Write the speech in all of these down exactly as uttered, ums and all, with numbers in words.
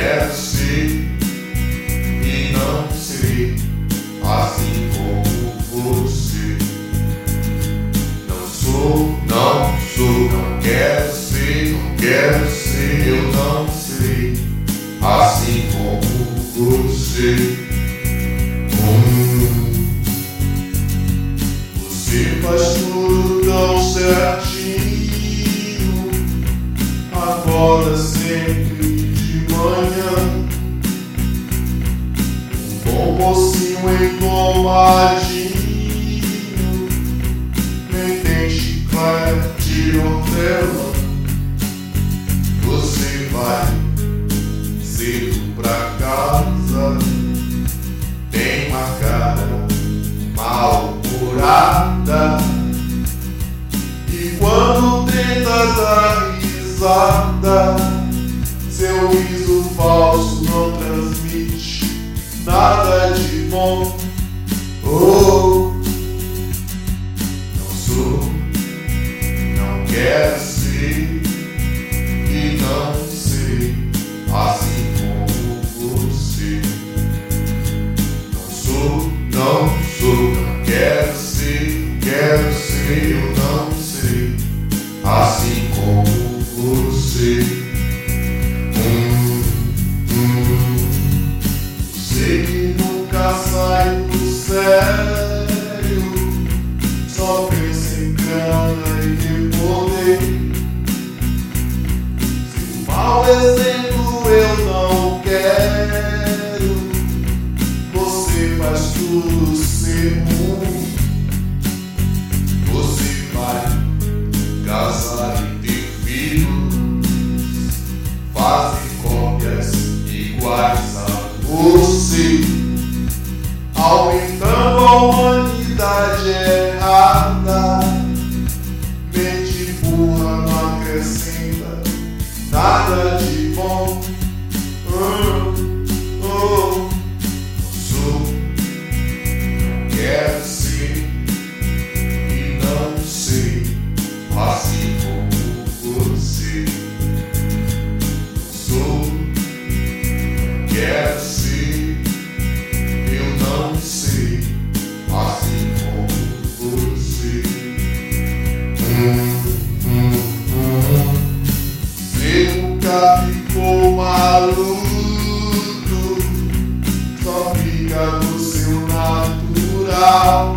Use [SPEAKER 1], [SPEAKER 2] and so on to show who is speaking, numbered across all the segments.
[SPEAKER 1] quero ser e não serei assim como você. Não sou, não sou, não quero ser, não quero ser, eu não serei assim como você. Hum. Você faz tudo tão certinho, acorda sempre de manhã. Um bom mocinho engomadinho, nem tem chiclete de hortelã. Você vai cedo pra casa, tem uma cara mal-humorada, e quando tenta dar risada, seu riso falso não transmite nada de bom. Oh, não sou, não quero ser e não serei assim como você. Não sou, não sou, não quero ser, quero ser, eu não serei assim como você. Hum, hum. Sei que nunca sai do sério, só pensa em grana e em poder. Seu mau exemplo eu não quero, você faz tudo ser ruim. Você vai casar e ter filhos, fazem cópias iguais a você, aumentando a humanidade errada. Mente burra não acrescenta nada de bom. Hum, oh, sou, quero ser e não sei assim como você. Sou, quero ser, eu não sei assim como você. Hum, hum, hum. Você nunca ficou maluco, só fica no seu natural.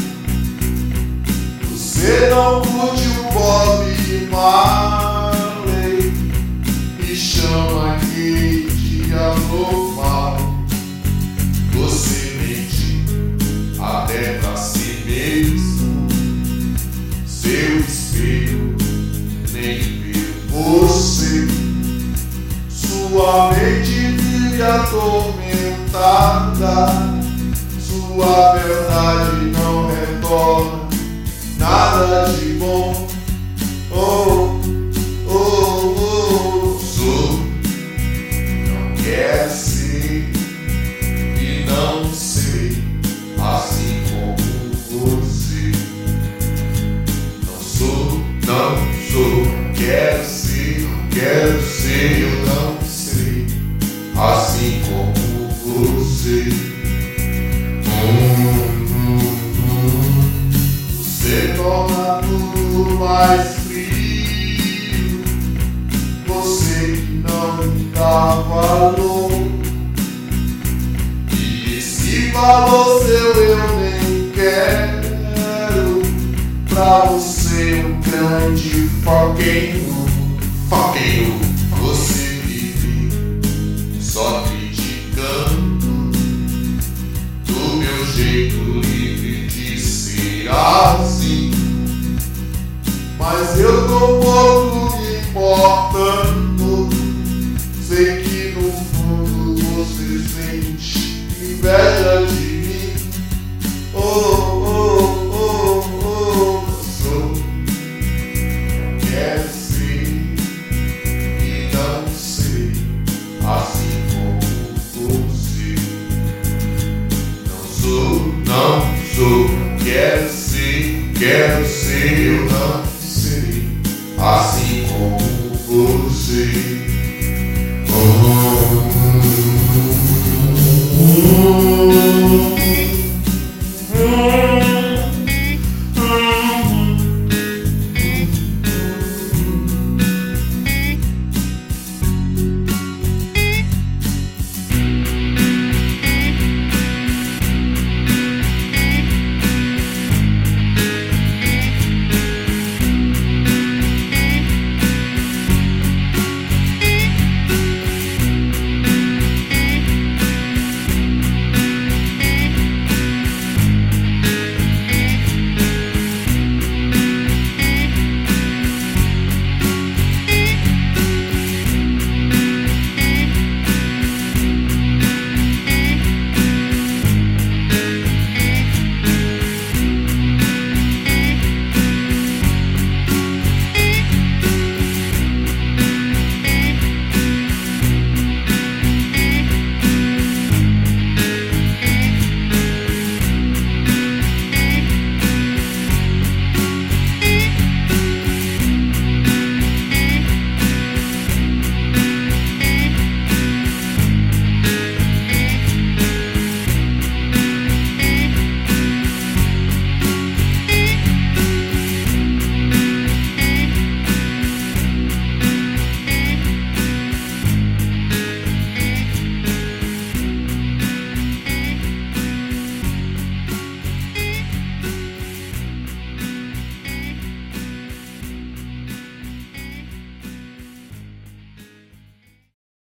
[SPEAKER 1] Você não curte o Bob Marley e chama aquele de anormal. Você mente até pra si mesmo, seu espelho nem vê você. Sua mente vive atormentada, sua verdade não retorna nada de bom. Oh, oh, oh, sou, não quero ser e não serei assim como você. Não sou, não sou, não quero ser, não quero ser, eu não serei assim como você. Hum, hum, hum. Você torna tudo mais frio, você que não me dá valor, e esse valor seu eu nem quero. Pra você um grande fucking, fucking